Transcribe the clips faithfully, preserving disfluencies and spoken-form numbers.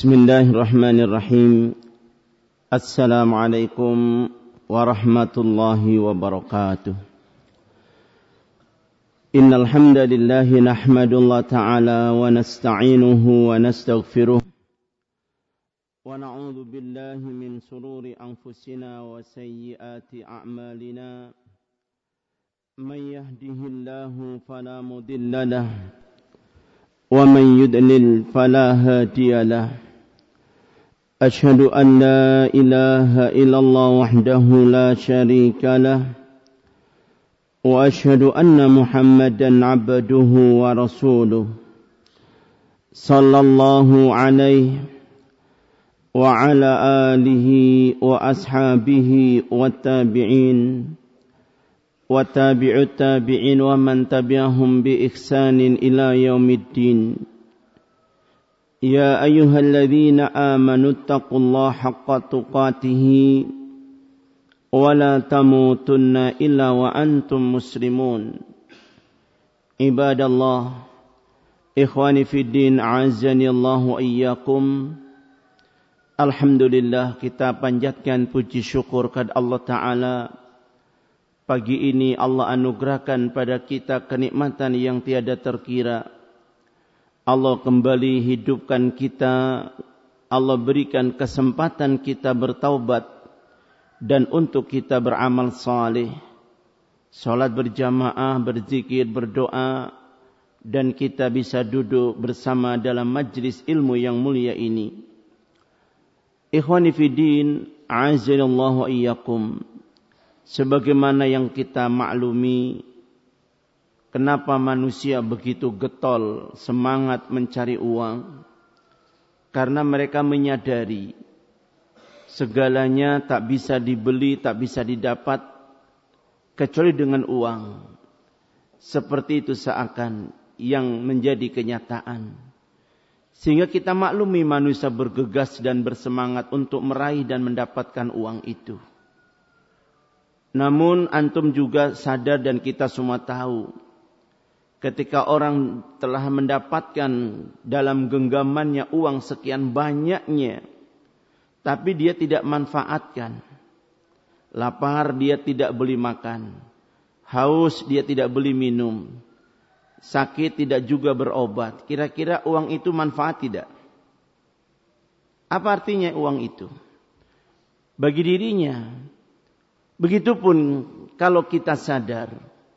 Bismillahirrahmanirrahim. Assalamualaikum warahmatullahi wabarakatuh. Innal hamdalillah nahmadullaha ta'ala wa nasta'inuhu wa nastaghfiruh wa na'udzu billahi min shururi anfusina wa sayyiati a'malina. Man yahdihillahu fala mudilla lahu wa man yudlil fala hadiya lahu. أشهد أن لا إله إلا الله وحده لا شريك له وأشهد أن محمدا عبده ورسوله صلى الله عليه وعلى آله وأصحابه والتابعين وتابع التابعين ومن تبعهم بإحسان إلى يوم الدين. يا أيها الذين آمنوا اتقوا الله حق تقاته ولا تموتن إلا وأنتم مسلمون. عباد الله إخواني في الدين أعزني الله وإياكم. Alhamdulillah, kita panjatkan puji syukur kepada Allah Ta'ala. Pagi ini Allah anugerahkan pada kita kenikmatan yang tiada terkira. Allah kembali hidupkan kita, Allah berikan kesempatan kita bertaubat dan untuk kita beramal saleh, salat berjamaah, berzikir, berdoa, dan kita bisa duduk bersama dalam majlis ilmu yang mulia ini. Ikhwani fiddin, a'azzallahu wa iyyakum. Sebagaimana yang kita maklumi, kenapa manusia begitu getol semangat mencari uang? Karena mereka menyadari segalanya tak bisa dibeli, tak bisa didapat kecuali dengan uang. Seperti itu seakan yang menjadi kenyataan. Sehingga kita maklumi manusia bergegas dan bersemangat untuk meraih dan mendapatkan uang itu. Namun antum juga sadar dan kita semua tahu, ketika orang telah mendapatkan dalam genggamannya uang sekian banyaknya, tapi dia tidak manfaatkan. Lapar dia tidak beli makan. Haus dia tidak beli minum. Sakit tidak juga berobat. Kira-kira uang itu manfaat tidak? Apa artinya uang itu? Bagi dirinya. Begitupun kalau kita sadar,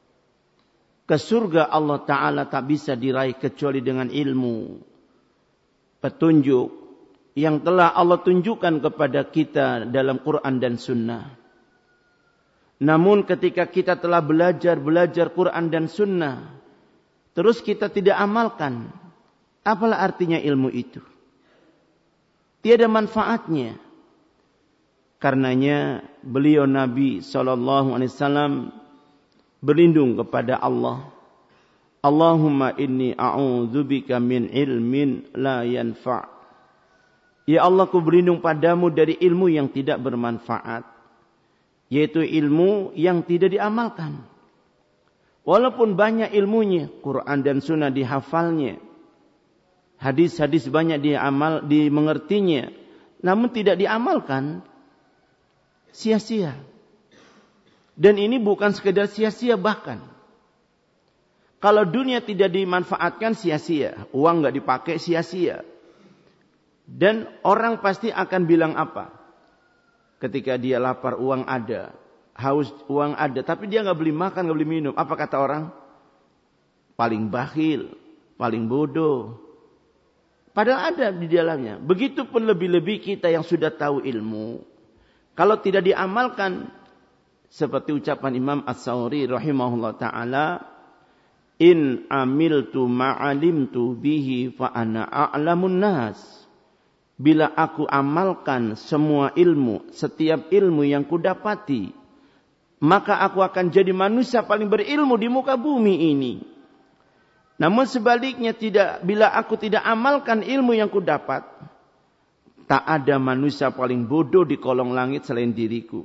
ke surga Allah Ta'ala tak bisa diraih kecuali dengan ilmu, petunjuk yang telah Allah tunjukkan kepada kita dalam Quran dan Sunnah. Namun ketika kita telah belajar-belajar Quran dan Sunnah, terus kita tidak amalkan, apalah artinya ilmu itu? Tiada manfaatnya. Karenanya beliau Nabi sallallahu alaihi wasallam berlindung kepada Allah. Allahumma inni a'udzubika min ilmin la yanfa'. Ya Allah, ku berlindung padamu dari ilmu yang tidak bermanfaat, yaitu ilmu yang tidak diamalkan. Walaupun banyak ilmunya, Quran dan Sunnah dihafalnya, hadis-hadis banyak diamal, dimengertinya, namun tidak diamalkan, sia-sia. Dan ini bukan sekedar sia-sia, bahkan kalau dunia tidak dimanfaatkan sia-sia, uang enggak dipakai sia-sia. Dan orang pasti akan bilang apa? Ketika dia lapar, uang ada, haus, uang ada, tapi dia enggak beli makan, enggak beli minum. Apa kata orang? Paling bakhil, paling bodoh. Padahal ada di dalamnya. Begitupun lebih-lebih kita yang sudah tahu ilmu, kalau tidak diamalkan, seperti ucapan Imam As-Sawri rahimahullah ta'ala, in amiltu ma'alimtu bihi fa ana a'lamun nas. Bila aku amalkan semua ilmu, setiap ilmu yang kudapati, maka aku akan jadi manusia paling berilmu di muka bumi ini. Namun sebaliknya, tidak, bila aku tidak amalkan ilmu yang kudapat, tak ada manusia paling bodoh di kolong langit selain diriku.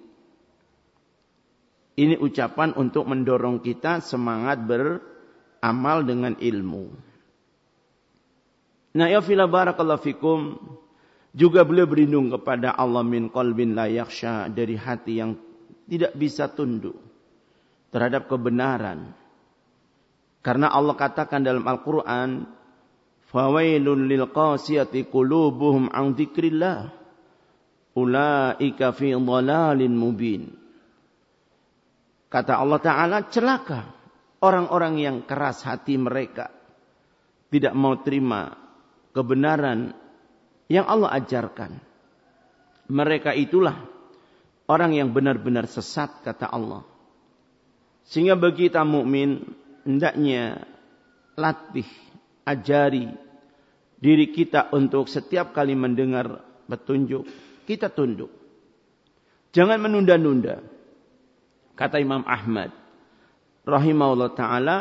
Ini ucapan untuk mendorong kita semangat beramal dengan ilmu. Nah ya fila barakallahu fikum. Juga beliau berlindung kepada Allah min qalbin la yakhsha, dari hati yang tidak bisa tunduk terhadap kebenaran. Karena Allah katakan dalam Al-Quran, fawailun lil qasiyati qulubuhum an dzikrillah ulaika fi dhalalin mubin. Kata Allah Ta'ala, celaka orang-orang yang keras hati mereka, tidak mau terima kebenaran yang Allah ajarkan. Mereka itulah orang yang benar-benar sesat, kata Allah. Sehingga bagi kita mukmin, hendaknya latih, ajari diri kita untuk setiap kali mendengar petunjuk, kita tunduk. Jangan menunda-nunda. Kata Imam Ahmad rahimahullah ta'ala,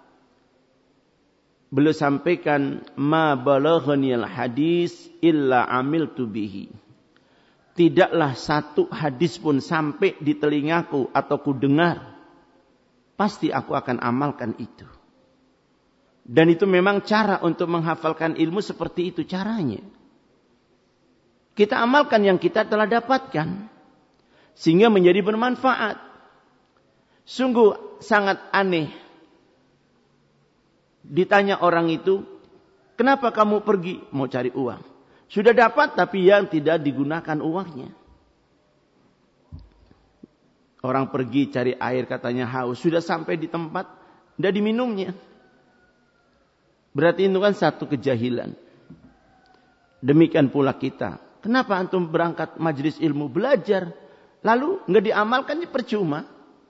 beliau sampaikan, ma balaghaniyal hadis illa amiltu bihi. Tidaklah satu hadis pun sampai di telingaku atau ku dengar, pasti aku akan amalkan itu. Dan itu memang cara untuk menghafalkan ilmu, seperti itu caranya. Kita amalkan yang kita telah dapatkan, sehingga menjadi bermanfaat. Sungguh sangat aneh ditanya orang itu, kenapa kamu pergi? Mau cari uang. Sudah dapat tapi yang tidak digunakan uangnya. Orang pergi cari air, katanya haus. Sudah sampai di tempat, tidak diminumnya. Berarti itu kan satu kejahilan. Demikian pula kita. Kenapa antum berangkat majelis ilmu belajar, lalu nggak diamalkan, percuma.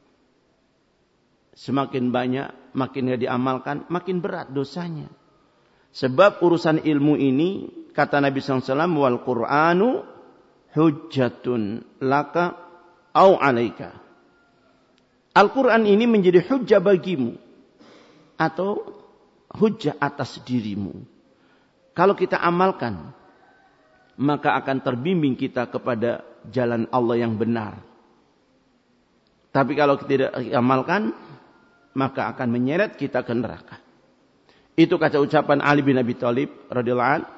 Semakin banyak, makin nggak diamalkan, makin berat dosanya. Sebab urusan ilmu ini, kata Nabi shallallahu alaihi wasallam, wal Qur'anu hujjatun laka au alaika. Al-Quran ini menjadi hujjah bagimu atau hujjah atas dirimu. Kalau kita amalkan, maka akan terbimbing kita kepada jalan Allah yang benar. Tapi kalau kita tidak amalkan, maka akan menyeret kita ke neraka. Itu kata ucapan Ali bin Abi Thalib radhiyallahu anhu.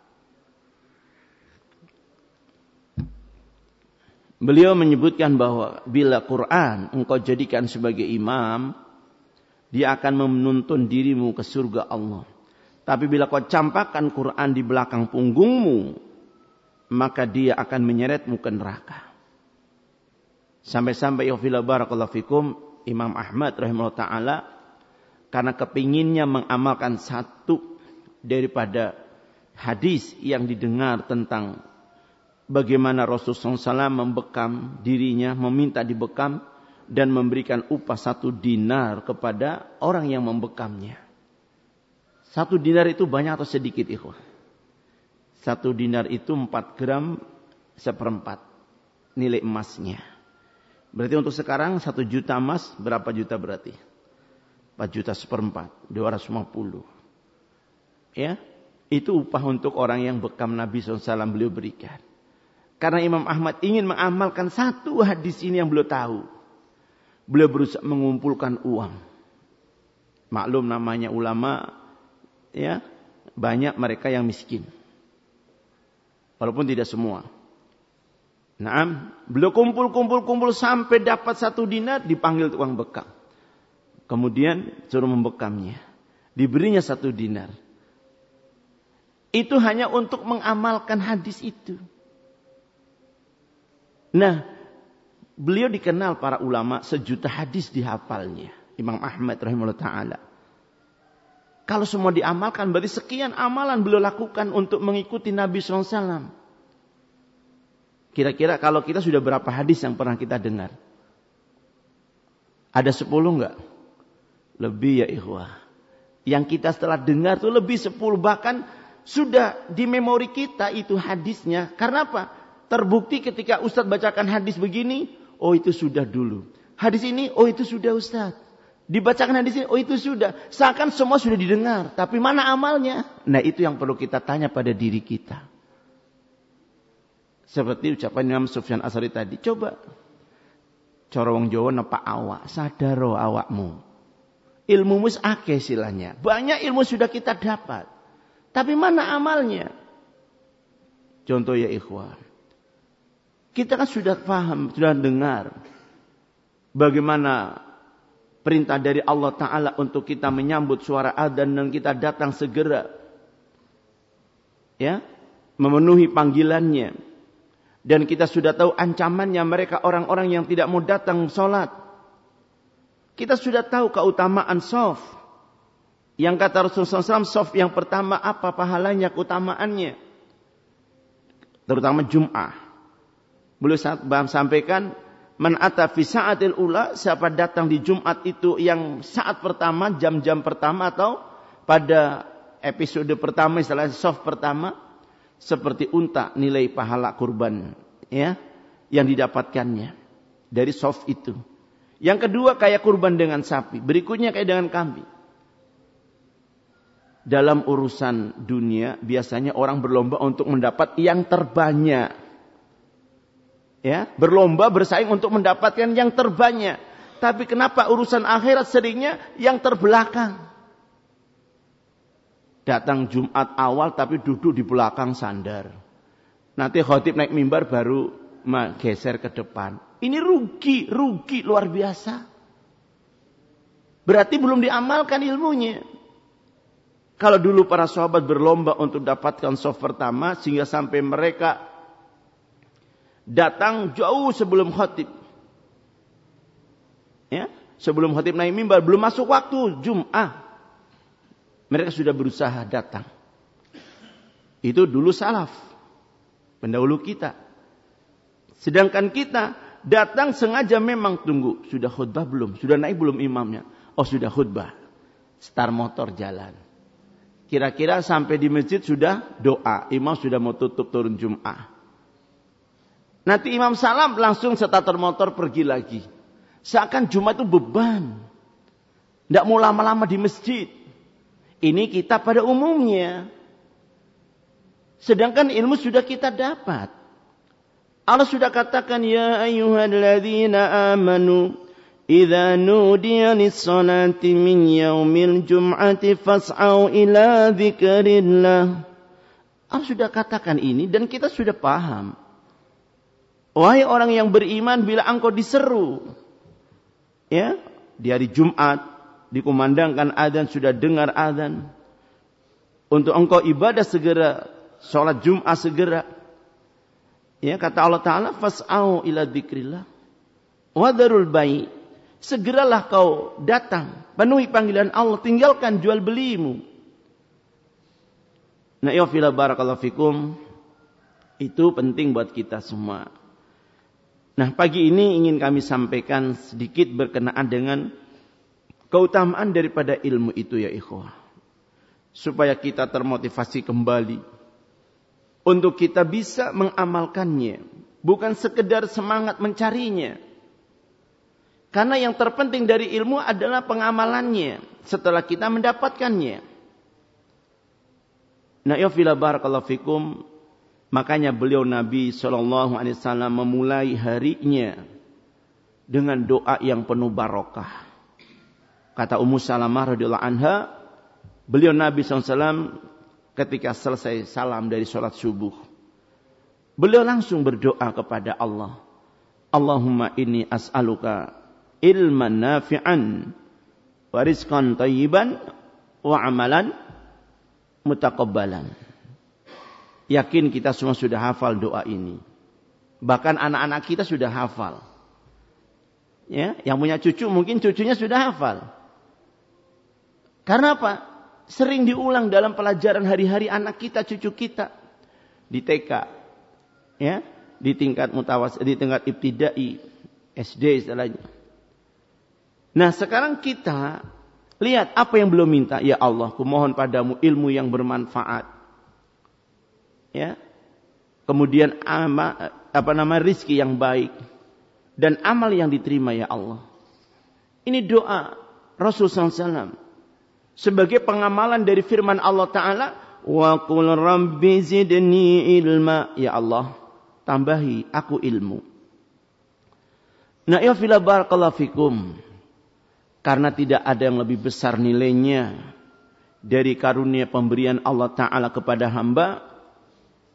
Beliau menyebutkan bahwa bila Quran engkau jadikan sebagai imam, dia akan menuntun dirimu ke surga Allah. Tapi bila kau campakkan Quran di belakang punggungmu, maka dia akan menyeretmu ke neraka. Sampai-sampai ya fila barakallahu fikum, Imam Ahmad rahimahullah ta'ala, karena kepinginnya mengamalkan satu daripada hadis yang didengar tentang bagaimana Rasulullah shallallahu alaihi wasallam membekam dirinya, meminta dibekam, dan memberikan upah satu dinar kepada orang yang membekamnya. Satu dinar itu banyak atau sedikit, ikhwah? Satu dinar itu empat gram seperempat nilai emasnya. Berarti untuk sekarang satu juta emas, berapa juta berarti? Empat juta seperempat, dua ratus lima puluh. Ya, itu upah untuk orang yang bekam Nabi shallallahu alaihi wasallam beliau berikan. Karena Imam Ahmad ingin mengamalkan satu hadis ini yang beliau tahu, beliau berusaha mengumpulkan uang. Maklum namanya ulama, ya, banyak mereka yang miskin. Walaupun tidak semua. Nah, beliau kumpul-kumpul-kumpul sampai dapat satu dinar, dipanggil tukang bekam. Kemudian suruh membekamnya. Diberinya satu dinar. Itu hanya untuk mengamalkan hadis itu. Nah, beliau dikenal para ulama sejuta hadis dihafalnya. Imam Ahmad rahimahullah ta'ala. Kalau semua diamalkan, berarti sekian amalan beliau lakukan untuk mengikuti Nabi shallallahu alaihi wasallam. Kira-kira kalau kita sudah berapa hadis yang pernah kita dengar? Ada sepuluh enggak? Lebih ya ikhwah. Yang kita setelah dengar itu lebih sepuluh. Bahkan sudah di memori kita itu hadisnya. Karena apa? Terbukti ketika Ustadz bacakan hadis begini, oh itu sudah dulu. Hadis ini, oh itu sudah Ustadz. Dibacakan hadis ini, oh itu sudah. Seakan semua sudah didengar. Tapi mana amalnya? Nah itu yang perlu kita tanya pada diri kita. Seperti ucapan Imam Sufyan Asari tadi. Coba. Cara wong Jawa nepak awak. Sadaro awakmu. Ilmu mus akeh silanya. Banyak ilmu sudah kita dapat. Tapi mana amalnya? Contoh ya ikhwan. Kita kan sudah paham, sudah dengar bagaimana perintah dari Allah Ta'ala untuk kita menyambut suara adzan dan kita datang segera. Ya, memenuhi panggilannya. Dan kita sudah tahu ancamannya mereka orang-orang yang tidak mau datang sholat. Kita sudah tahu keutamaan shaf. Yang kata Rasulullah shallallahu alaihi wasallam, shaf yang pertama apa pahalanya, keutamaannya. Terutama Jum'ah. Beliau sampaikan, man ata fi sa'atil ula, siapa datang di Jumat itu yang saat pertama, jam-jam pertama atau pada episode pertama, istilahnya shaf pertama, seperti unta nilai pahala kurban ya yang didapatkannya dari shaf itu. Yang kedua kayak kurban dengan sapi, berikutnya kayak dengan kambing. Dalam urusan dunia biasanya orang berlomba untuk mendapat yang terbanyak. Ya, berlomba bersaing untuk mendapatkan yang terbanyak. Tapi kenapa urusan akhirat seringnya yang terbelakang? Datang Jumat awal tapi duduk di belakang sandar. Nanti khatib naik mimbar baru geser ke depan. Ini rugi, rugi luar biasa. Berarti belum diamalkan ilmunya. Kalau dulu para sahabat berlomba untuk dapatkan shaf pertama sehingga sampai mereka datang jauh sebelum khatib. Ya, sebelum khatib naik mimbar, belum masuk waktu Jum'ah. Mereka sudah berusaha datang. Itu dulu salaf. Pendahulu kita. Sedangkan kita datang sengaja memang tunggu. Sudah khutbah belum? Sudah naik belum imamnya? Oh sudah khutbah. Start motor jalan. Kira-kira sampai di masjid sudah doa. Imam sudah mau tutup turun Jum'ah. Nanti imam salam langsung starter motor pergi lagi. Seakan Jumat itu beban. Tidak mau lama-lama di masjid. Ini kita pada umumnya. Sedangkan ilmu sudah kita dapat. Allah sudah katakan, ya ayyuhalladzina amanu, idza nudiya lis-salati min yaumil jum'ati fas'au ila dzikrillah. Allah sudah katakan ini dan kita sudah paham. Wahai orang yang beriman, bila engkau diseru, ya, di hari Jumat, dikumandangkan adzan, sudah dengar adzan, untuk engkau ibadah segera, sholat Jumat segera, ya, kata Allah Ta'ala, fas'au ila dzikrillah, wadarul bai', segeralah kau datang, penuhi panggilan Allah, tinggalkan jual belimu. Nah, ya fila barakallahu fikum, itu penting buat kita semua. Nah, pagi ini ingin kami sampaikan sedikit berkenaan dengan keutamaan daripada ilmu itu ya ikhwah. Supaya kita termotivasi kembali untuk kita bisa mengamalkannya, bukan sekedar semangat mencarinya. Karena yang terpenting dari ilmu adalah pengamalannya setelah kita mendapatkannya. Nah, ya fila barakallahu fikum, makanya beliau Nabi shallallahu alaihi wasallam memulai harinya dengan doa yang penuh barokah. Kata Ummu Salamah radhiyallahu anha, beliau Nabi shallallahu alaihi wasallam ketika selesai salam dari sholat subuh, beliau langsung berdoa kepada Allah. Allahumma inni as'aluka ilman nafi'an wa rizqan thayyiban wa amalan mutaqabbalan. Yakin kita semua sudah hafal doa ini. Bahkan anak-anak kita sudah hafal. Ya, yang punya cucu mungkin cucunya sudah hafal. Karena apa? Sering diulang dalam pelajaran hari-hari anak kita, cucu kita. Di T K. Ya, di tingkat mutawas, di tingkat ibtidai, S D istilahnya. Nah, sekarang kita lihat apa yang beliau minta. Ya Allah, kumohon padamu ilmu yang bermanfaat. Ya, kemudian ama, apa nama rizki yang baik dan amal yang diterima ya Allah. Ini doa Rasul sallallahu alaihi wasallam sebagai pengamalan dari firman Allah Ta'ala, wa qul rabbi zidni ilma, ya Allah tambahi aku ilmu. Nah, ya fila barakallahu fikum, karena tidak ada yang lebih besar nilainya dari karunia pemberian Allah Ta'ala kepada hamba,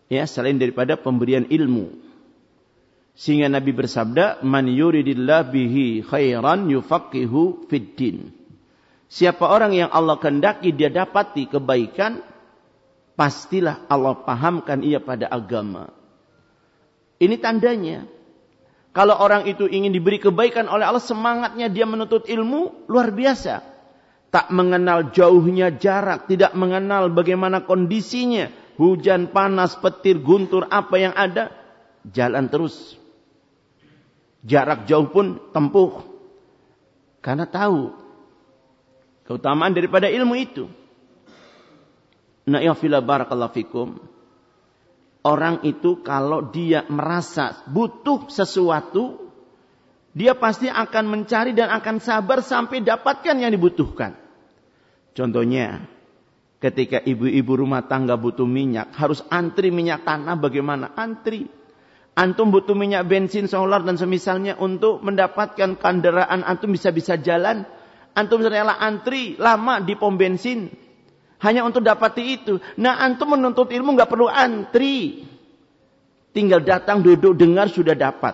Ya, selain daripada pemberian ilmu. Sehingga Nabi bersabda, "Man yuridillah bihi khairan yufaqihu fid din." Siapa orang yang Allah kehendaki dia dapati kebaikan, pastilah Allah pahamkan ia pada agama. Ini tandanya. Kalau orang itu ingin diberi kebaikan oleh Allah, semangatnya dia menuntut ilmu luar biasa. Tak mengenal jauhnya jarak, tidak mengenal bagaimana kondisinya. Hujan, panas, petir, guntur, apa yang ada, jalan terus. Jarak jauh pun tempuh. Karena tahu keutamaan daripada ilmu itu. Nah, ya fila barakallahu fikum. Orang itu kalau dia merasa butuh sesuatu, dia pasti akan mencari dan akan sabar sampai dapatkan yang dibutuhkan. Contohnya, ketika ibu-ibu rumah tangga butuh minyak, harus antri minyak tanah, bagaimana? Antri. Antum butuh minyak bensin, solar dan semisalnya untuk mendapatkan kendaraan antum bisa-bisa jalan. Antum rela antri lama di pom bensin hanya untuk dapati itu. Nah, antum menuntut ilmu nggak perlu antri. Tinggal datang, duduk, dengar, sudah dapat.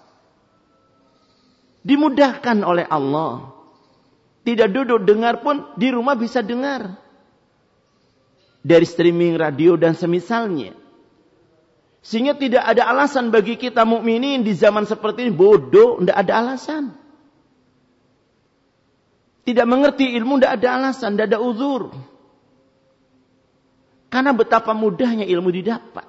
Dimudahkan oleh Allah. Tidak duduk, dengar pun di rumah bisa dengar. Dari streaming radio dan semisalnya. Sehingga tidak ada alasan bagi kita mukminin di zaman seperti ini. Bodoh, tidak ada alasan. Tidak mengerti ilmu, tidak ada alasan, tidak ada uzur. Karena betapa mudahnya ilmu didapat.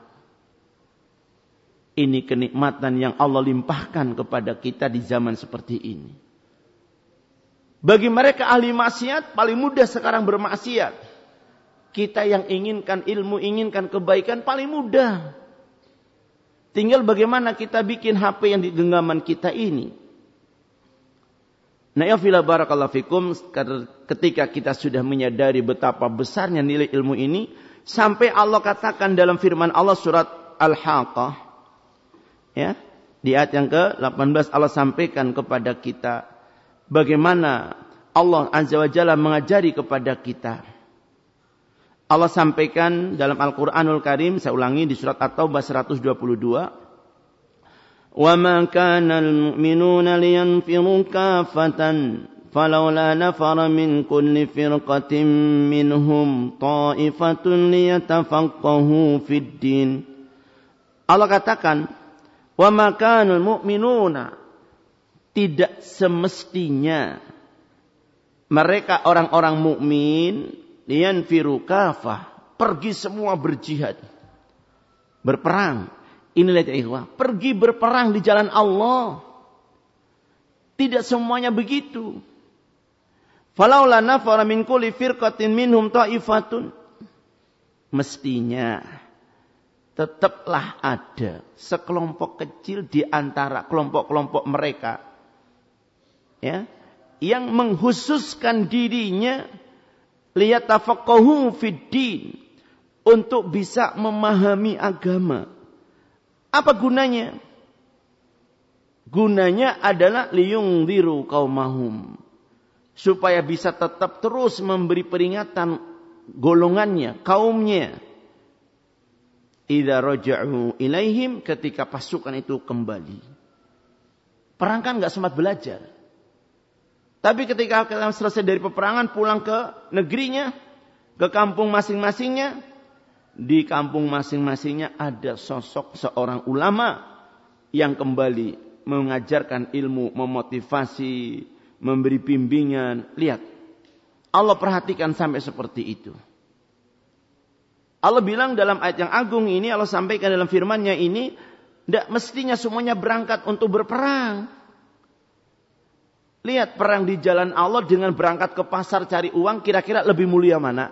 Ini kenikmatan yang Allah limpahkan kepada kita di zaman seperti ini. Bagi mereka ahli maksiat, paling mudah sekarang bermaksiat. Kita yang inginkan ilmu, inginkan kebaikan, paling mudah. Tinggal bagaimana kita bikin H P yang di genggaman kita ini. Nah, ya fila barakallahu fikum, ketika kita sudah menyadari betapa besarnya nilai ilmu ini, sampai Allah katakan dalam firman Allah surat Al-Haqqah, ya, di ayat yang ke delapan belas Allah sampaikan kepada kita bagaimana Allah Azza wa Jalla mengajari kepada kita. Allah sampaikan dalam Al-Qur'anul Karim, saya ulangi di surat At-Taubah seratus dua puluh dua, "Wa ma kana al-mu'minuna liyanfiru kaffatan falawla nafara min kulli firqatin minhum ta'ifatun liyatafaqahu fid din." Allah katakan, "Wa ma kana al-mu'minuna," tidak semestinya mereka orang-orang mukmin liyanfiru kafah, pergi semua berjihad, berperang. Inilah ikhwah, pergi berperang di jalan Allah. Tidak semuanya begitu. Falaula nafara min kulli firqatin minhum ta'ifatun. Mestinya tetaplah ada sekelompok kecil di antara kelompok-kelompok mereka, ya, yang menghususkan dirinya liyatafaqahu fid din, untuk bisa memahami agama. Apa gunanya? Gunanya adalah liyungdiru qaumahum, supaya bisa tetap terus memberi peringatan golongannya, kaumnya. Idza raja'u ilaihim, ketika pasukan itu kembali. Perang kan enggak sempat belajar. Tapi ketika kita selesai dari peperangan, pulang ke negerinya, ke kampung masing-masingnya, di kampung masing-masingnya ada sosok seorang ulama yang kembali mengajarkan ilmu, memotivasi, memberi bimbingan. Lihat, Allah perhatikan sampai seperti itu. Allah bilang dalam ayat yang agung ini, Allah sampaikan dalam firman-Nya ini, tidak mestinya semuanya berangkat untuk berperang. Lihat, perang di jalan Allah dengan berangkat ke pasar cari uang, kira-kira lebih mulia mana?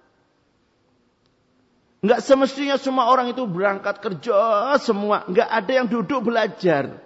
Enggak semestinya semua orang itu berangkat kerja semua. Enggak ada yang duduk belajar.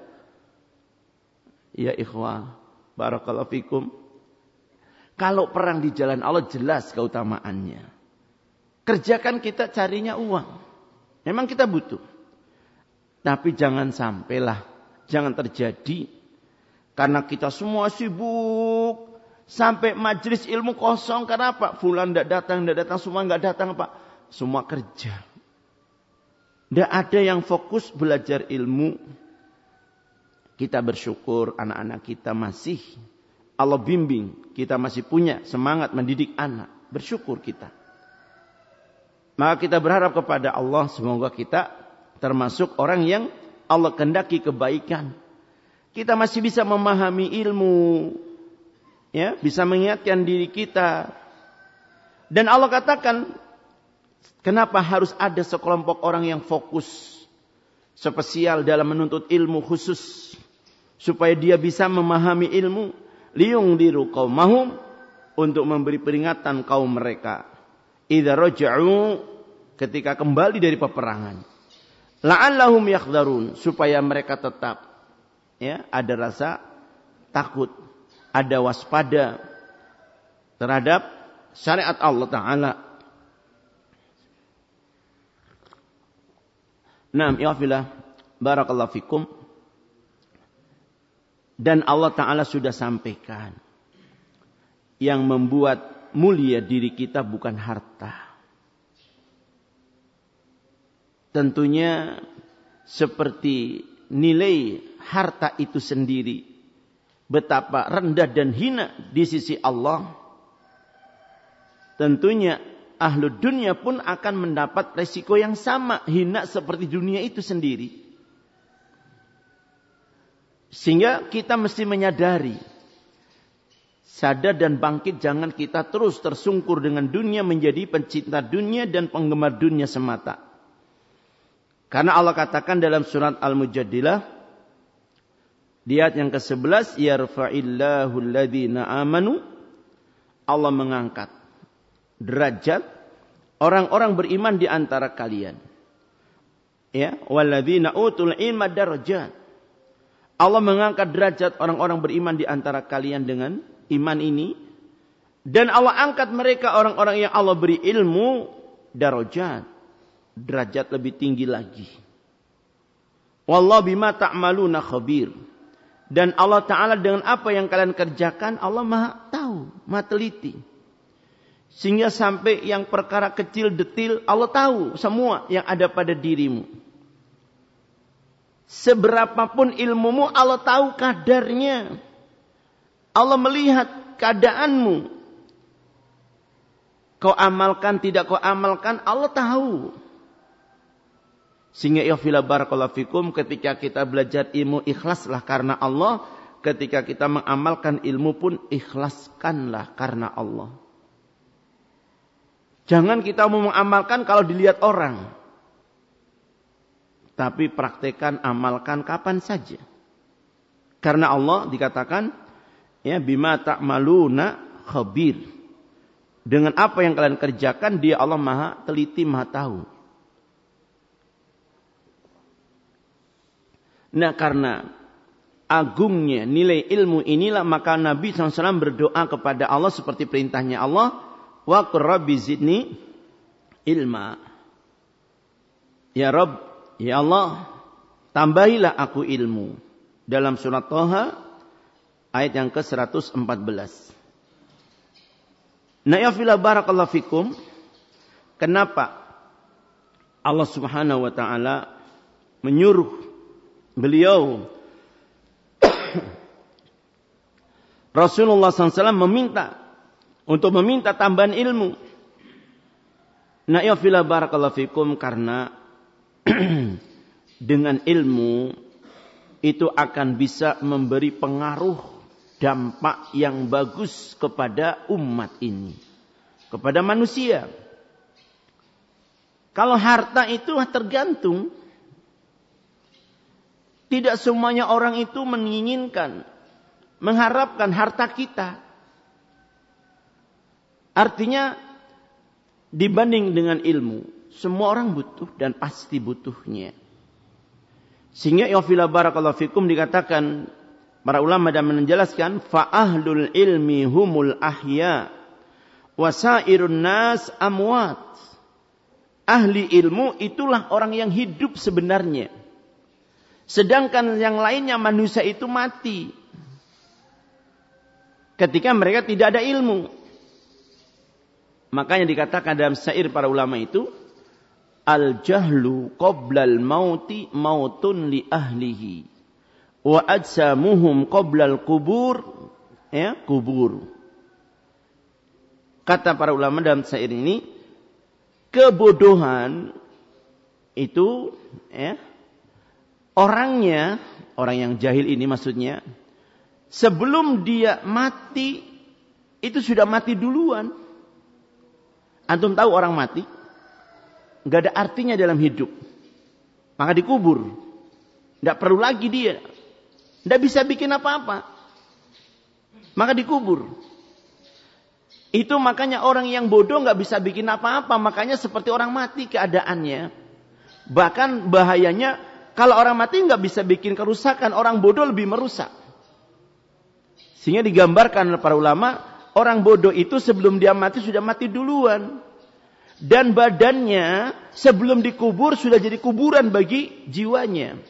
Ya ikhwah, barakallahu fikum. Kalau perang di jalan Allah jelas keutamaannya. Kerjakan kita carinya uang. Memang kita butuh. Tapi jangan sampailah, jangan terjadi. Karena kita semua sibuk. Sampai majelis ilmu kosong. Karena apa? Fulan tidak datang, tidak datang. Semua tidak datang, Pak. Semua kerja. Tidak ada yang fokus belajar ilmu. Kita bersyukur anak-anak kita masih Allah bimbing. Kita masih punya semangat mendidik anak. Bersyukur kita. Maka kita berharap kepada Allah semoga kita termasuk orang yang Allah kehendaki kebaikan. Kita masih bisa memahami ilmu. Ya, bisa mengingatkan diri kita. Dan Allah katakan, kenapa harus ada sekelompok orang yang fokus spesial dalam menuntut ilmu khusus supaya dia bisa memahami ilmu, liyungdiru qaumahum, untuk memberi peringatan kaum mereka idza raja'u, ketika kembali dari peperangan, la'allahum yakhdharun, supaya mereka tetap ya ada rasa takut, ada waspada terhadap syariat Allah Ta'ala. Naam, ya fillah, barakallahu fikum. Dan Allah Ta'ala sudah sampaikan, yang membuat mulia diri kita bukan harta. Tentunya seperti nilai harta itu sendiri, betapa rendah dan hina di sisi Allah. Tentunya ahlu dunia pun akan mendapat resiko yang sama, hina seperti dunia itu sendiri. Sehingga kita mesti menyadari, sadar dan bangkit, jangan kita terus tersungkur dengan dunia, menjadi pencinta dunia dan penggemar dunia semata. Karena Allah katakan dalam surat Al-Mujadilah, di ayat yang kesebelas, yarfa'illahu alladhina amanu, Allah mengangkat derajat orang-orang beriman di antara kalian. Ya, walladzina utul ilma darajat. Allah mengangkat derajat orang-orang beriman di antara kalian dengan iman ini. Dan Allah angkat mereka, orang-orang yang Allah beri ilmu, darajat, derajat lebih tinggi lagi. Wallahu bima ta'maluna khabir. Dan Allah Ta'ala dengan apa yang kalian kerjakan, Allah maha tahu, maha teliti. Sehingga sampai yang perkara kecil detil, Allah tahu semua yang ada pada dirimu. Seberapapun ilmumu, Allah tahu kadarnya. Allah melihat keadaanmu. Kau amalkan, tidak kau amalkan, Allah tahu. Sehingga ya fila barakallahu fikum, ketika kita belajar ilmu, ikhlaslah karena Allah. Ketika kita mengamalkan ilmu pun, ikhlaskanlah karena Allah. Jangan kita mau mengamalkan kalau dilihat orang. Tapi praktekan, amalkan kapan saja. Karena Allah dikatakan, ya bima ta'maluna khabir. Dengan apa yang kalian kerjakan, dia Allah maha teliti, maha tahu. Nah, karena agungnya nilai ilmu inilah, maka Nabi shallallahu alaihi wasallam berdoa kepada Allah seperti perintahnya Allah, wa qur rabbi zidni ilma. Ya Rabb, ya Allah, tambahilah aku ilmu. Dalam surat Thaha ayat yang ke seratus empat belas. Nah, ya fillah barakallahu fikum, kenapa Allah Subhanahu wa taala menyuruh beliau Rasulullah shallallahu alaihi wasallam meminta untuk meminta tambahan ilmu? Nah, ya fillah barakallahu fikum, karena dengan ilmu itu akan bisa memberi pengaruh, dampak yang bagus kepada umat ini, kepada manusia. Kalau harta itu tergantung. Tidak semuanya orang itu menginginkan, mengharapkan harta kita. Artinya dibanding dengan ilmu, semua orang butuh dan pasti butuhnya. Sehingga ya fila barakallahu fikum dikatakan, para ulama dan menjelaskan, fa ahlul ilmi humul ahya wasairun nas amwat. Ahli ilmu itulah orang yang hidup sebenarnya. Sedangkan yang lainnya manusia itu mati ketika mereka tidak ada ilmu. Makanya dikatakan dalam syair para ulama itu, al-jahlu qoblal mauti mautun li ahlihi wa ajsamuhum qoblal kubur, ya, kubur. Kata para ulama dalam syair ini, kebodohan itu, ya, orangnya, orang yang jahil ini maksudnya, sebelum dia mati itu sudah mati duluan. Antum tahu orang mati nggak ada artinya dalam hidup, maka dikubur. Nggak perlu lagi dia, nggak bisa bikin apa-apa, maka dikubur. Itu makanya orang yang bodoh nggak bisa bikin apa-apa, makanya seperti orang mati keadaannya. Bahkan bahayanya kalau orang mati nggak bisa bikin kerusakan, orang bodoh lebih merusak. Sehingga digambarkan oleh para ulama, orang bodoh itu sebelum dia mati sudah mati duluan. Dan badannya sebelum dikubur sudah jadi kuburan bagi jiwanya.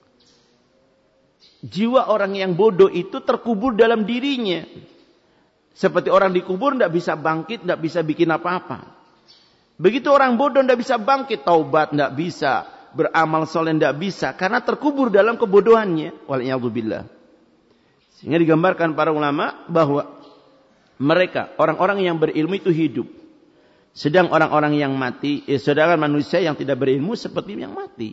Jiwa orang yang bodoh itu terkubur dalam dirinya. Seperti orang dikubur tidak bisa bangkit, tidak bisa bikin apa-apa. Begitu orang bodoh tidak bisa bangkit, taubat tidak bisa, beramal soleh tidak bisa, karena terkubur dalam kebodohannya. Waliyadzubillah. Sehingga digambarkan para ulama bahwa mereka, orang-orang yang berilmu itu hidup. Sedang orang-orang yang mati, eh, sedangkan manusia yang tidak berilmu seperti yang mati.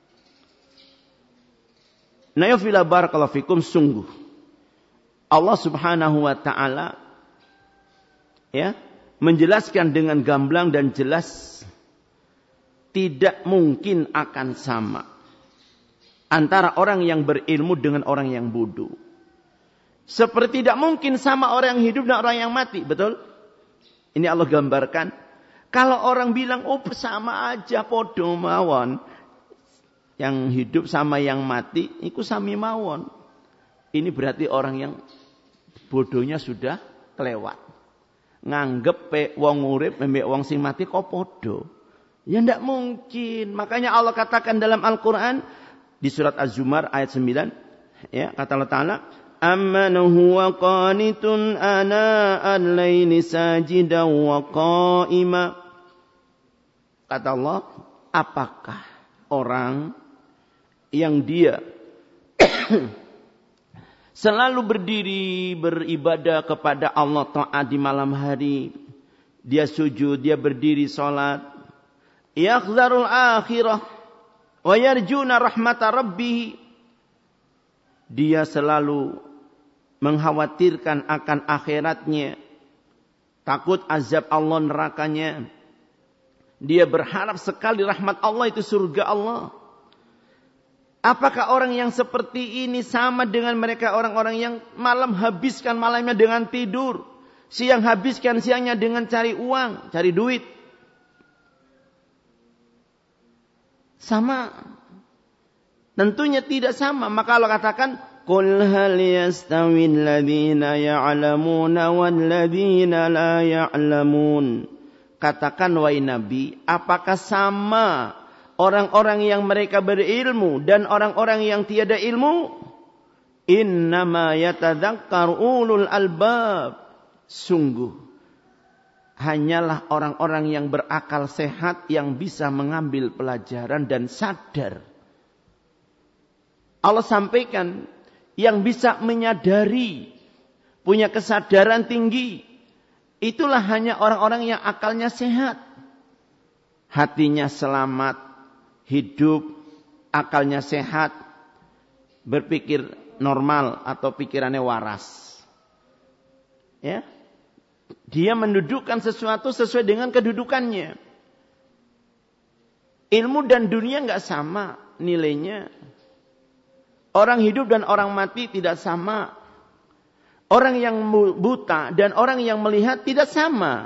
Nah, ya fila barakallahu fikum, sungguh Allah Subhanahu wa taala, ya, menjelaskan dengan gamblang dan jelas, tidak mungkin akan sama antara orang yang berilmu dengan orang yang bodoh. Seperti tidak mungkin sama orang yang hidup dan orang yang mati, betul? Ini Allah gambarkan. Kalau orang bilang, oh sama aja, podo mawon. Yang hidup sama yang mati, itu sami mawon. Ini berarti orang yang bodohnya sudah kelewat. Nganggep pe wong urip, mbek wong sing mati kok podo. Ya ndak mungkin. Makanya Allah katakan dalam Al-Quran, di surat Az-Zumar ayat sembilan, ya, kata Allah Ta'ala, amman huwa qanitun ana al-laili sajidan wa qa'ima. Kata Allah, apakah orang yang dia selalu berdiri beribadah kepada Allah taat di malam hari, dia sujud, dia berdiri salat, yakhzarul akhirah wa yarjuna rahmata rabbih, dia selalu mengkhawatirkan akan akhiratnya, takut azab Allah nerakanya, dia berharap sekali rahmat Allah, itu surga Allah. Apakah orang yang seperti ini sama dengan mereka orang-orang yang malam habiskan malamnya dengan tidur, siang habiskan siangnya dengan cari uang, cari duit? Sama? Tentunya tidak sama. Maka Allah katakan, qul hal yastawil ladzina ya'lamuna wal ladzina la ya'lamun. Katakan wahai Nabi, apakah sama orang-orang yang mereka berilmu dan orang-orang yang tiada ilmu? Innama yatadzakkar ulul albab. Sungguh hanyalah orang-orang yang berakal sehat yang bisa mengambil pelajaran dan sadar. Allah sampaikan, yang bisa menyadari, punya kesadaran tinggi, itulah hanya orang-orang yang akalnya sehat. Hatinya selamat, hidup, akalnya sehat, berpikir normal atau pikirannya waras. Ya, dia mendudukkan sesuatu sesuai dengan kedudukannya. Ilmu dan dunia enggak sama nilainya. Orang hidup dan orang mati tidak sama. Orang yang buta dan orang yang melihat tidak sama.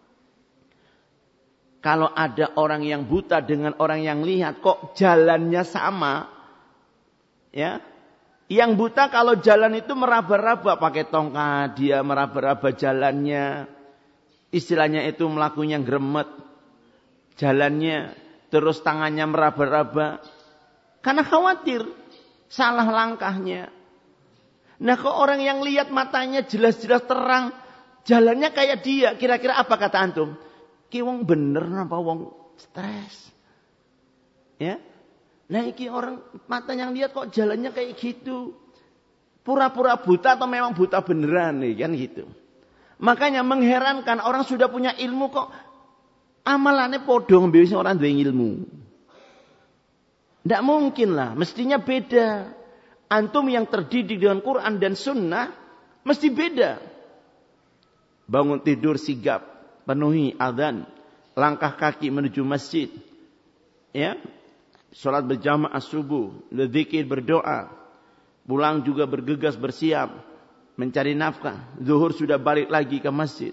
Kalau ada orang yang buta dengan orang yang lihat, kok jalannya sama? Ya, yang buta kalau jalan itu meraba-raba pakai tongkat, dia meraba-raba jalannya. Istilahnya itu melakukannya gremet jalannya, terus tangannya meraba-raba karena khawatir salah langkahnya. Nah, kok orang yang lihat matanya jelas-jelas terang, jalannya kayak dia, kira-kira apa kata antum? Ki wong bener apa wong stres? Ya. Nah iki orang mata yang lihat kok jalannya kayak gitu. Pura-pura buta atau memang buta beneran nih kan gitu. Makanya mengherankan orang sudah punya ilmu kok amalannya podo ngambil orang duwe ilmu. Tidak mungkin lah, mestinya beda. Antum yang terdidik dengan Quran dan Sunnah mesti beda. Bangun tidur sigap, penuhi azan, langkah kaki menuju masjid. Ya. Salat berjamaah subuh, berzikir, berdoa. Pulang juga bergegas bersiap mencari nafkah. Zuhur sudah balik lagi ke masjid.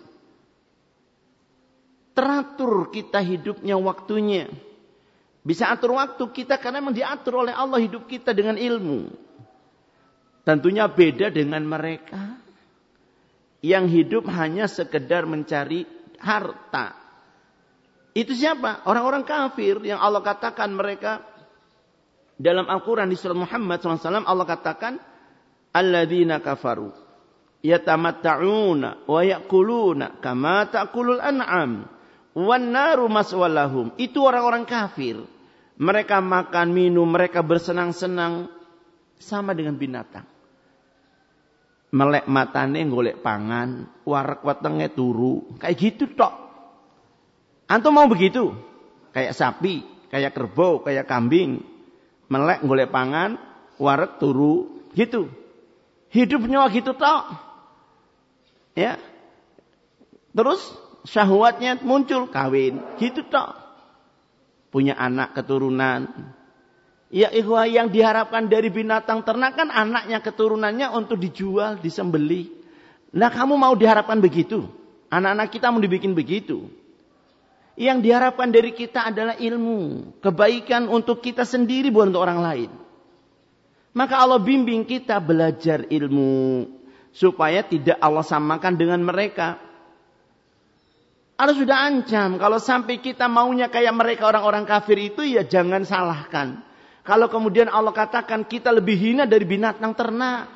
Teratur kita hidupnya waktunya. Bisa atur waktu kita karena memang diatur oleh Allah hidup kita dengan ilmu. Tentunya beda dengan mereka yang hidup hanya sekedar mencari harta. Itu siapa? Orang-orang kafir yang Allah katakan mereka dalam Al-Quran di surah Muhammad shallallahu alaihi wasallam Allah katakan alladzina kafaru yatamatta'una wa ya'kuluna kama ta'kulul an'am wan naru maswalahum. Itu orang-orang kafir. Mereka makan, minum, mereka bersenang-senang sama dengan binatang. Melek matane golek pangan, warek wetenge turu. Kayak gitu tok. Antum mau begitu? Kayak sapi, kayak kerbau, kayak kambing. Melek golek pangan, warek turu, gitu. Hidupnya gitu tok. Ya. Terus syahwatnya muncul, kawin, gitu tok. Punya anak keturunan. Ya ikhwah, yang diharapkan dari binatang ternak kan anaknya keturunannya untuk dijual, disembelih. Nah kamu mau diharapkan begitu? Anak-anak kita mau dibikin begitu? Yang diharapkan dari kita adalah ilmu. Kebaikan untuk kita sendiri bukan untuk orang lain. Maka Allah bimbing kita belajar ilmu. Supaya tidak Allah samakan dengan mereka. Allah sudah ancam. Kalau sampai kita maunya kayak mereka orang-orang kafir itu ya jangan salahkan. Kalau kemudian Allah katakan kita lebih hina dari binatang ternak.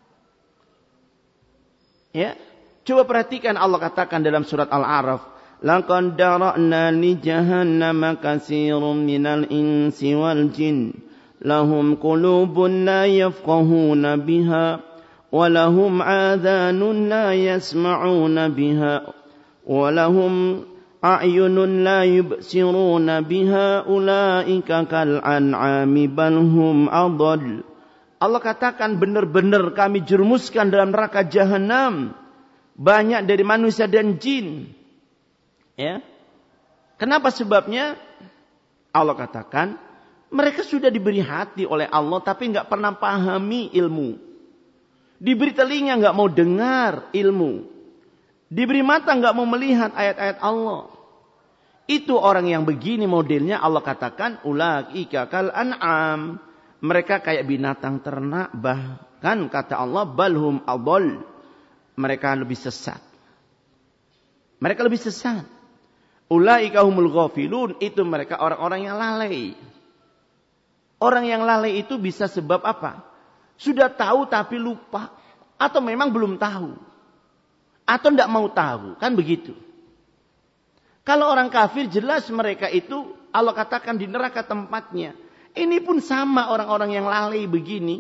Ya, coba perhatikan Allah katakan dalam surat Al-A'raf. Laqad dara'na li jahannama katsiran minal insi wal jin lahum qulubun la yafqahuna biha wa lahum adhanun la yasma'una biha wa lahum a'yunun la yubsiruna biha ulaika kal an'ami bal hum adall. Allah katakan benar-benar kami jerumuskan dalam neraka jahanam banyak dari manusia dan jin. Ya. Kenapa sebabnya? Allah katakan mereka sudah diberi hati oleh Allah tapi enggak pernah pahami ilmu. Diberi telinga enggak mau dengar ilmu. Diberi mata enggak mau melihat ayat-ayat Allah. Itu orang yang begini modelnya Allah katakan ulaika kal an'am. Mereka kayak binatang ternak, bahkan kata Allah balhum adall. Mereka lebih sesat. Mereka lebih sesat. Ulaika humul ghafilun, itu mereka orang-orang yang lalai. Orang yang lalai itu bisa sebab apa? Sudah tahu tapi lupa, atau memang belum tahu, atau tidak mau tahu, kan begitu. Kalau orang kafir jelas mereka itu Allah katakan di neraka tempatnya. Ini pun sama orang-orang yang lalai begini.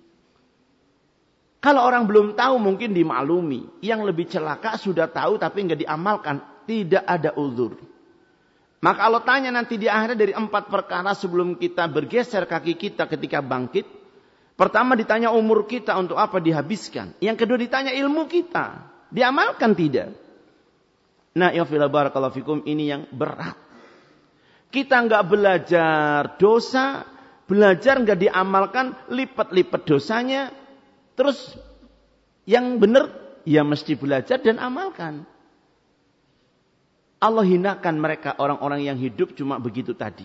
Kalau orang belum tahu mungkin dimaklumi. Yang lebih celaka sudah tahu tapi enggak diamalkan. Tidak ada uzur. Maka Allah tanya nanti di akhirat dari empat perkara sebelum kita bergeser kaki kita ketika bangkit. Pertama ditanya umur kita untuk apa dihabiskan. Yang kedua ditanya ilmu kita. Diamalkan tidak. Nah ya fila barakallahu fikum, ini yang berat. Kita enggak belajar dosa. Belajar enggak diamalkan. Lipat-lipat dosanya. Terus yang benar ya mesti belajar dan amalkan. Allah hinakan mereka orang-orang yang hidup cuma begitu tadi.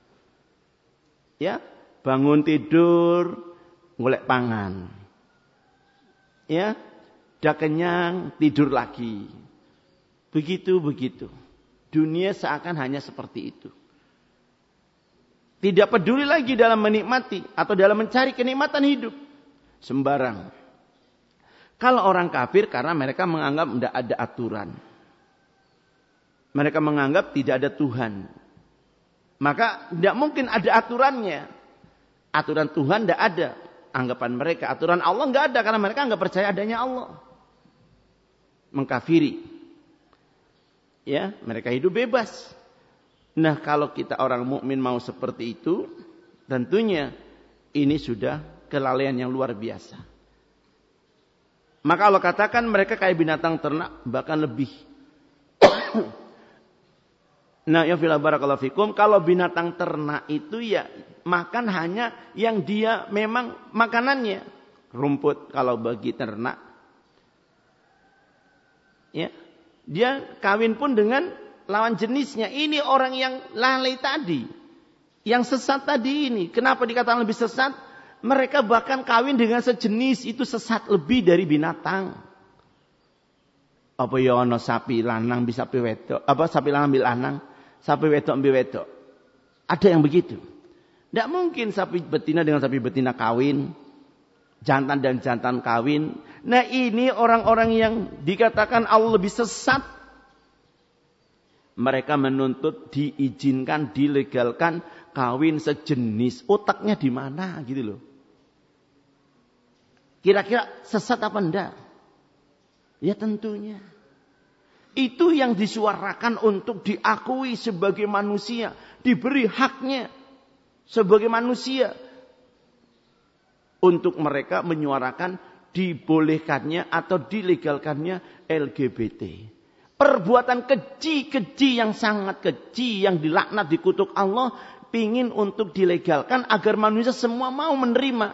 Ya, bangun tidur, golek pangan. Ya, dah kenyang, tidur lagi. Begitu-begitu. Dunia seakan hanya seperti itu. Tidak peduli lagi dalam menikmati atau dalam mencari kenikmatan hidup. Sembarang. Kalau orang kafir karena mereka menganggap tidak ada aturan. Mereka menganggap tidak ada Tuhan. Maka tidak mungkin ada aturannya. Aturan Tuhan tidak ada. Anggapan mereka. Aturan Allah tidak ada. Karena mereka nggak percaya adanya Allah. Mengkafiri. Ya, mereka hidup bebas. Nah, kalau kita orang mukmin mau seperti itu, tentunya ini sudah kelalaian yang luar biasa. Maka Allah katakan mereka kayak binatang ternak, bahkan lebih. Nah, ya fila barakallahu fikum, kalau binatang ternak itu ya makan hanya yang dia memang makanannya. Rumput kalau bagi ternak. Ya. Dia kawin pun dengan lawan jenisnya. Ini orang yang lalai tadi. Yang sesat tadi ini. Kenapa dikatakan lebih sesat? Mereka bahkan kawin dengan sejenis. Itu sesat lebih dari binatang. Apa ya ono sapi lanang bisa sapi wedok? Apa sapi lanang ambil lanang? Sapi wedok ambil wedok? Ada yang begitu. Tidak mungkin sapi betina dengan sapi betina kawin. Jantan dan jantan kawin. Nah, ini orang-orang yang dikatakan Allah lebih sesat. Mereka menuntut diizinkan, dilegalkan kawin sejenis. Otaknya di mana gitu loh. Kira-kira sesat apa enggak? Ya tentunya. Itu yang disuarakan untuk diakui sebagai manusia. Diberi haknya sebagai manusia. Untuk mereka menyuarakan dibolehkannya atau dilegalkannya L G B T. Perbuatan keji-keji yang sangat keji, yang dilaknat, dikutuk Allah, pingin untuk dilegalkan agar manusia semua mau menerima.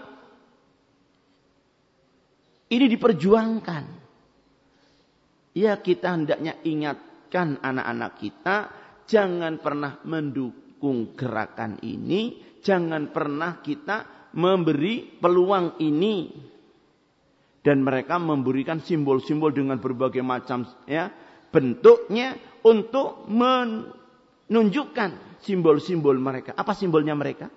Ini diperjuangkan. Ya, kita hendaknya ingatkan anak-anak kita, jangan pernah mendukung gerakan ini, jangan pernah kita memberi peluang ini. Dan mereka memberikan simbol-simbol dengan berbagai macam ya bentuknya untuk menunjukkan simbol-simbol mereka. Apa simbolnya mereka?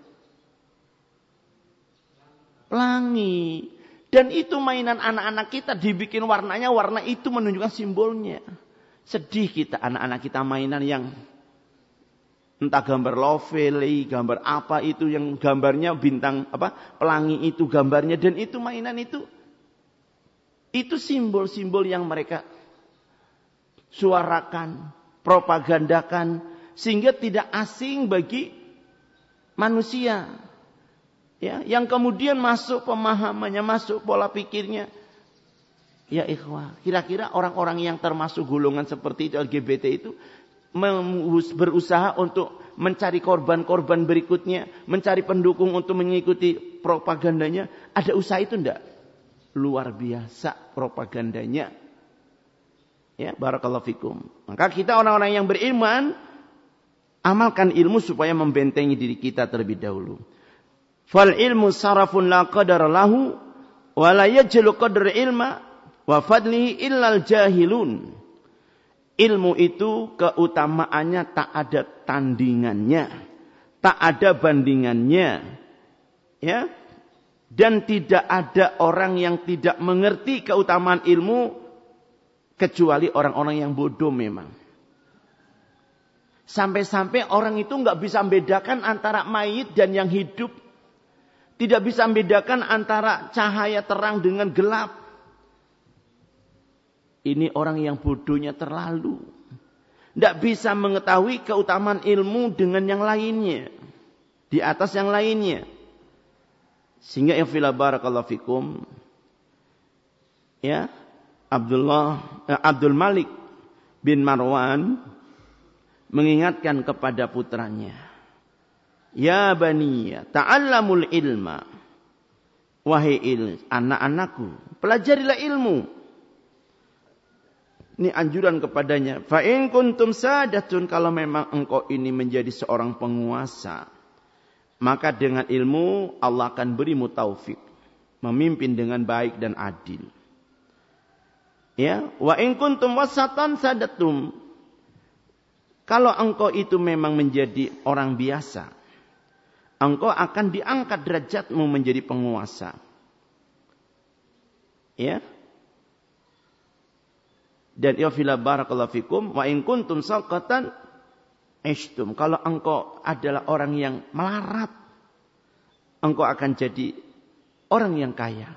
Pelangi. Dan itu mainan anak-anak kita dibikin warnanya, warna itu menunjukkan simbolnya. Sedih kita anak-anak kita mainan yang entah gambar lovely, gambar apa itu yang gambarnya bintang apa pelangi itu gambarnya, dan itu mainan itu itu simbol-simbol yang mereka suarakan, propagandakan sehingga tidak asing bagi manusia. Ya, yang kemudian masuk pemahamannya, masuk pola pikirnya. Ya ikhwah, kira-kira orang-orang yang termasuk golongan seperti itu L G B T itu berusaha untuk mencari korban-korban berikutnya, mencari pendukung untuk mengikuti propagandanya. Ada usaha itu enggak? Luar biasa propagandanya. Ya, barakallahu fikum. Maka kita orang-orang yang beriman, amalkan ilmu supaya membentengi diri kita terlebih dahulu. Fal ilmu sarafun la qadar lahu wa la yajlu qadr ilma wa fadlihi illal jahilun. Ilmu itu keutamaannya tak ada tandingannya, tak ada bandingannya. Ya. Dan tidak ada orang yang tidak mengerti keutamaan ilmu kecuali orang-orang yang bodoh memang. Sampai-sampai orang itu enggak bisa membedakan antara mayit dan yang hidup. Tidak bisa membedakan antara cahaya terang dengan gelap. Ini orang yang bodohnya terlalu. Tidak bisa mengetahui keutamaan ilmu dengan yang lainnya. Di atas yang lainnya. Sehingga ya fila barakallahu fikum. Ya. Abdullah, eh, Abdul Malik bin Marwan mengingatkan kepada putranya. Ya baniya, ta'allamul ilma. Wahai il, anak-anakku, pelajarilah ilmu. Ini anjuran kepadanya. Fa in kuntum sadatun, kalau memang engkau ini menjadi seorang penguasa, maka dengan ilmu Allah akan berimu taufik, memimpin dengan baik dan adil. Ya, wa in kuntum wasatan sadatum. Kalau engkau itu memang menjadi orang biasa, engkau akan diangkat derajatmu menjadi penguasa. Ya. Dan ya fila barakallahu fikum wa in kuntum saqatan ishtum, kalau engkau adalah orang yang melarat, engkau akan jadi orang yang kaya.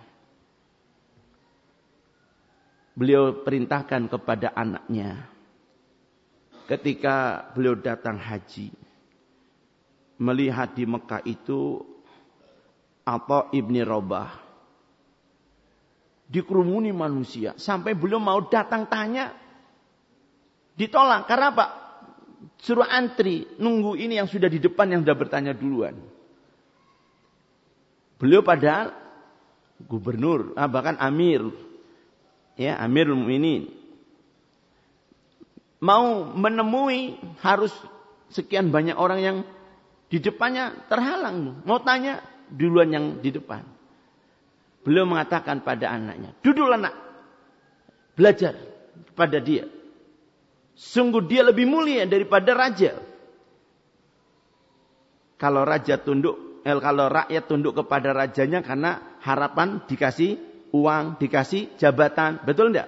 Beliau perintahkan kepada anaknya ketika beliau datang haji, melihat di Mekah itu Atha ibni Rabah dikerumuni manusia, sampai beliau mau datang tanya ditolak. Karena apa? Suruh antri, nunggu ini yang sudah di depan yang sudah bertanya duluan. Beliau padahal gubernur, bahkan amir, ya, Amirul Mukminin. Mau menemui harus sekian banyak orang yang di depannya terhalang. Mau tanya duluan yang di depan. Beliau mengatakan pada anaknya, duduklah nak, belajar kepada dia. Sungguh dia lebih mulia daripada raja. Kalau raja tunduk, eh, kalau rakyat tunduk kepada rajanya karena harapan dikasih uang, dikasih jabatan, betul enggak?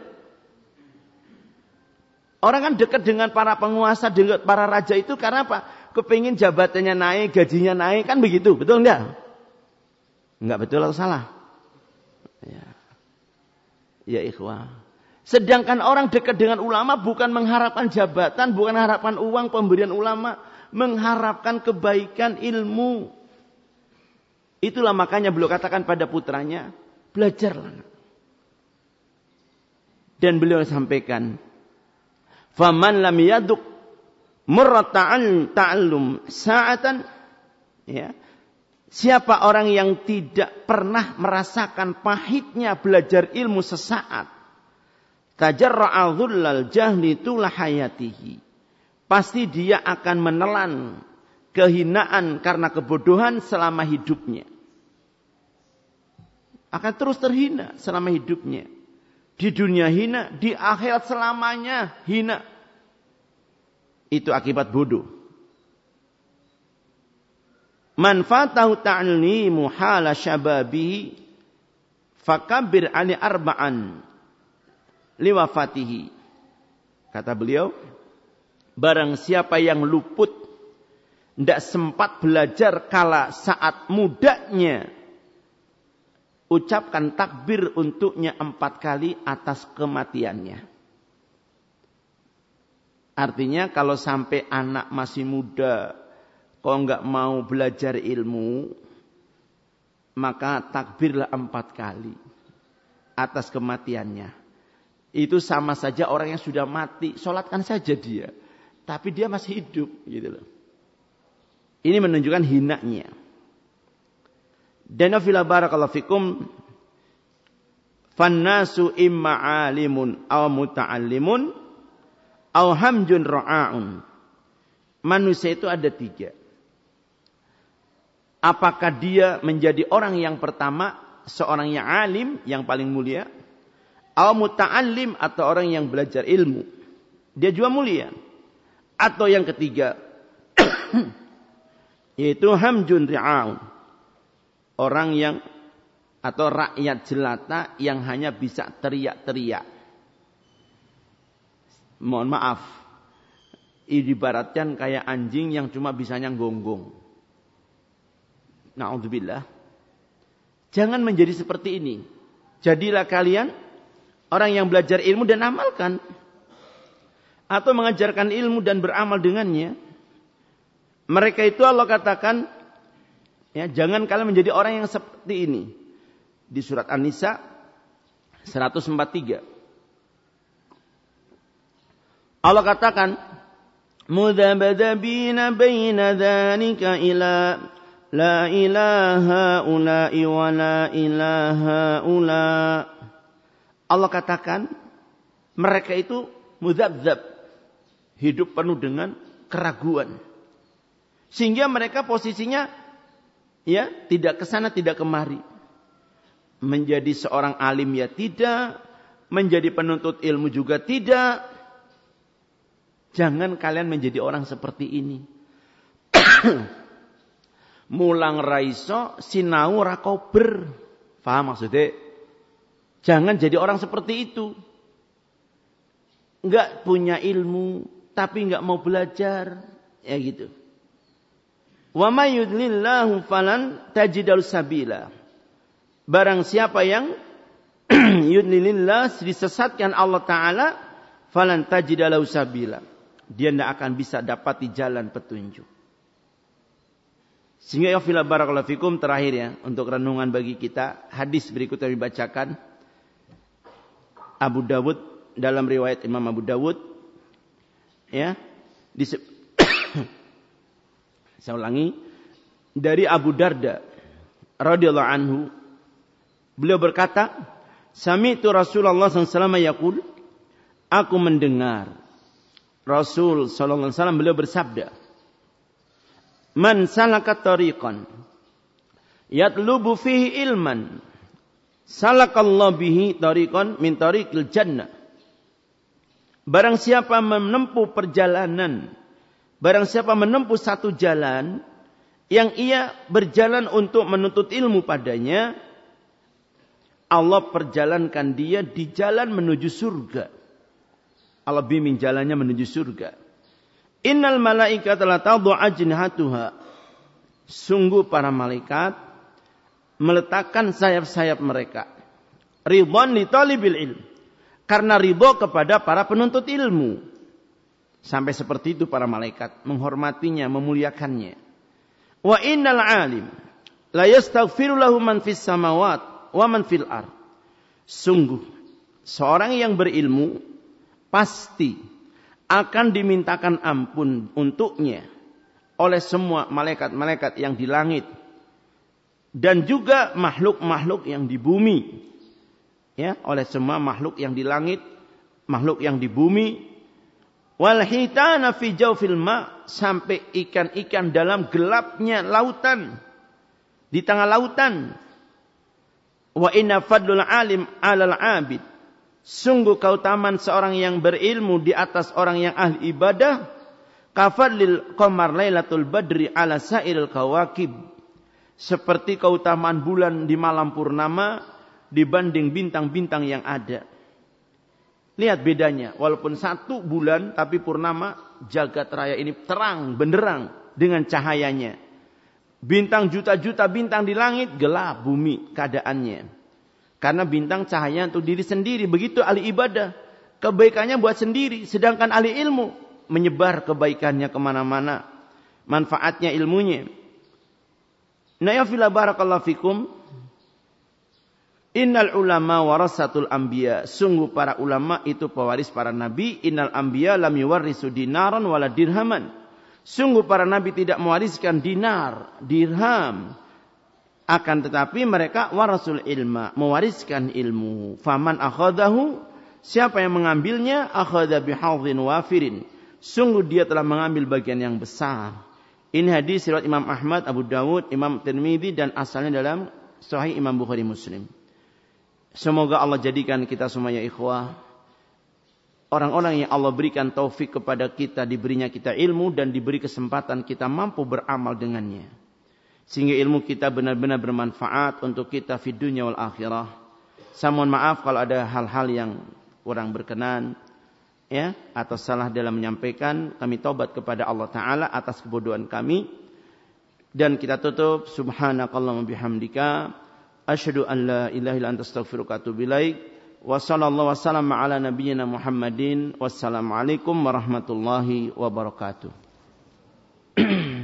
Orang kan dekat dengan para penguasa, dengan para raja itu karena apa? Kepingin jabatannya naik, gajinya naik, kan begitu, betul enggak? Enggak betul atau salah? Ya, ya ikhwah. Sedangkan orang dekat dengan ulama bukan mengharapkan jabatan, bukan mengharapkan uang, pemberian ulama, mengharapkan kebaikan ilmu. Itulah makanya beliau katakan pada putranya, belajarlah. Dan beliau sampaikan, faman lam yaduk murrata'an ta'allum sa'atan, ya. Siapa orang yang tidak pernah merasakan pahitnya belajar ilmu sesaat, tajarra'a dhullal jahli tula hayatihi, pasti dia akan menelan kehinaan karena kebodohan selama hidupnya. Akan terus terhina selama hidupnya. Di dunia hina, di akhirat selamanya hina. Itu akibat bodoh. Man fatahu ta'limu hala syababihi fakabbir ali arba'an liwafatihi. Kata beliau, barang siapa yang luput, tidak sempat belajar kala saat mudanya, ucapkan takbir untuknya empat kali atas kematiannya. Artinya kalau sampai anak masih muda, kok enggak mau belajar ilmu, maka takbirlah empat kali atas kematiannya. Itu sama saja orang yang sudah mati, sholatkan saja dia, tapi dia masih hidup, gitu loh. Ini menunjukkan hinanya. Dan fila barakallahu fikum, fannasu imma alimun aw muta'allimun aw hamjun ra'aun. Manusia itu ada tiga. Apakah dia menjadi orang yang pertama, seorang yang alim, yang paling mulia, aw muta'allim, atau orang yang belajar ilmu, dia juga mulia. Atau yang ketiga, yaitu hamjun ra'aun, orang yang atau rakyat jelata yang hanya bisa teriak-teriak. Mohon maaf, ibaratkan kayak anjing yang cuma bisanya gonggong. Na'udzubillah. Jangan menjadi seperti ini. Jadilah kalian orang yang belajar ilmu dan amalkan, atau mengajarkan ilmu dan beramal dengannya. Mereka itu Allah katakan, ya, jangan kalian menjadi orang yang seperti ini. Di surat An-Nisa seratus empat puluh tiga. Allah katakan, mudhabadhabina baina dzalika ila la ilaha ula'i wa la ilaha ula. Allah katakan, mereka itu mudhabdhab, hidup penuh dengan keraguan. Sehingga mereka posisinya, ya, tidak ke sana tidak kemari. Menjadi seorang alim ya tidak, menjadi penuntut ilmu juga tidak. Jangan kalian menjadi orang seperti ini. Mulang raiso sinau rakober. Paham maksudnya? Jangan jadi orang seperti itu. Enggak punya ilmu tapi enggak mau belajar. Ya gitu. Wa may yudlillahu falan tajidal sabila. Barang siapa yang yudlilillah, disesatkan Allah Ta'ala, falan tajidalau sabila. Dia tidak akan bisa dapati jalan petunjuk. Sehingga ya fila barakallahu fikum, terakhir ya, untuk renungan bagi kita, hadis berikut yang dibacakan. Abu Dawud, dalam riwayat Imam Abu Dawud, ya, disebut, saya ulangi, dari Abu Darda radhiyallahu anhu, beliau berkata, sami'tu Rasulullah sallallahu alaihi wasallam yaqul, aku mendengar Rasul sallallahu alaihi wasallam beliau bersabda, man salaka tariqan yatlubu fihi ilman salakallahu bihi tariqan min tariqil jannah. Barang siapa menempuh perjalanan, barang siapa menempuh satu jalan yang ia berjalan untuk menuntut ilmu padanya, Allah perjalankan dia di jalan menuju surga. Allah bimbing jalannya menuju surga. Innal malaikata la tadhu ajnihatuha. Sungguh para malaikat meletakkan sayap-sayap mereka. Ridwan li talibil ilm. Karena ridho kepada para penuntut ilmu. Sampai seperti itu para malaikat menghormatinya, memuliakannya. Wa innal alim la yastaghfiru lahu man fis samawat wa man fil ard. Sungguh seorang yang berilmu pasti akan dimintakan ampun untuknya oleh semua malaikat-malaikat yang di langit dan juga makhluk-makhluk yang di bumi. Ya, oleh semua makhluk yang di langit, makhluk yang di bumi. Wal hitana fi jawfil ma, sampai ikan-ikan dalam gelapnya lautan, di tengah lautan. Wa inna fadlul alim 'alal 'abid. Sungguh keutamaan seorang yang berilmu di atas orang yang ahli ibadah, kafadlil qamar lailatul badri 'ala sairil kawakib. Seperti keutamaan bulan di malam purnama dibanding bintang-bintang yang ada. Lihat bedanya, walaupun satu bulan tapi purnama, jagat raya ini terang benderang dengan cahayanya. Bintang juta-juta bintang di langit, gelap bumi keadaannya. Karena bintang cahaya untuk diri sendiri. Begitu ahli ibadah, kebaikannya buat sendiri. Sedangkan ahli ilmu menyebar kebaikannya kemana-mana. Manfaatnya ilmunya. Nah ya fila barakallahu fikum. Innal ulama warasatul anbiya. Sungguh para ulama itu pewaris para nabi. Innal anbiya lam yuwarrisu dinaran wala dirhaman. Sungguh para nabi tidak mewariskan dinar, dirham. Akan tetapi mereka warasul ilma, mewariskan ilmu. Faman akhadahu, siapa yang mengambilnya, akhadha bihadhin wafirin. Sungguh dia telah mengambil bagian yang besar. Ini hadis riwayat Imam Ahmad, Abu Dawud, Imam Tirmidzi dan asalnya dalam Sahih Imam Bukhari Muslim. Semoga Allah jadikan kita semuanya ikhwah orang-orang yang Allah berikan taufik kepada kita, diberinya kita ilmu dan diberi kesempatan kita mampu beramal dengannya. Sehingga ilmu kita benar-benar bermanfaat untuk kita di dunia wal akhirah. Saya mohon maaf kalau ada hal-hal yang kurang berkenan, ya, atau salah dalam menyampaikan. Kami taubat kepada Allah Ta'ala atas kebodohan kami. Dan kita tutup, subhanakallahumma bihamdika, asyhadu an la ilaha illa anta astaghfiruka wa atubu ilaik. Wa sallallahu wasallam ala nabiyyina Muhammadin. Wassalamualaikum warahmatullahi wabarakatuh.